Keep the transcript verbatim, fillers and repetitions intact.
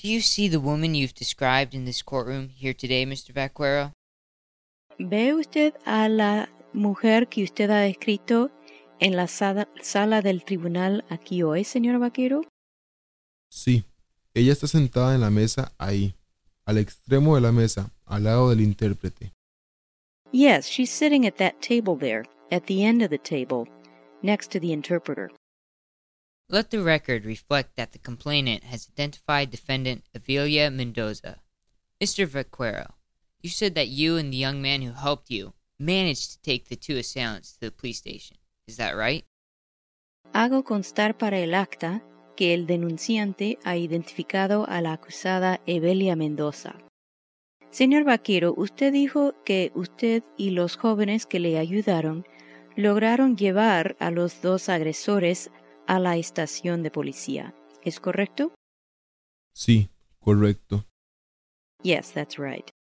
Do you see the woman you've described in this courtroom here today, Mister Vaquero? ¿Ve usted a la mujer que usted ha descrito en la sala, sala del tribunal aquí hoy, señor Vaquero? Sí, ella está sentada en la mesa ahí, al extremo de la mesa, al lado del intérprete. Yes, she's sitting at that table there, at the end of the table, next to the interpreter. Let the record reflect that the complainant has identified defendant Avelia Mendoza. Mister Vaquero, you said that you and the young man who helped you managed to take the two assailants to the police station. Is that right? Hago constar para el acta que el denunciante ha identificado a la acusada Evelia Mendoza. Señor Vaquero, usted dijo que usted y los jóvenes que le ayudaron lograron llevar a los dos agresores a la estación de policía. ¿Es correcto? Sí, correcto. Yes, that's right.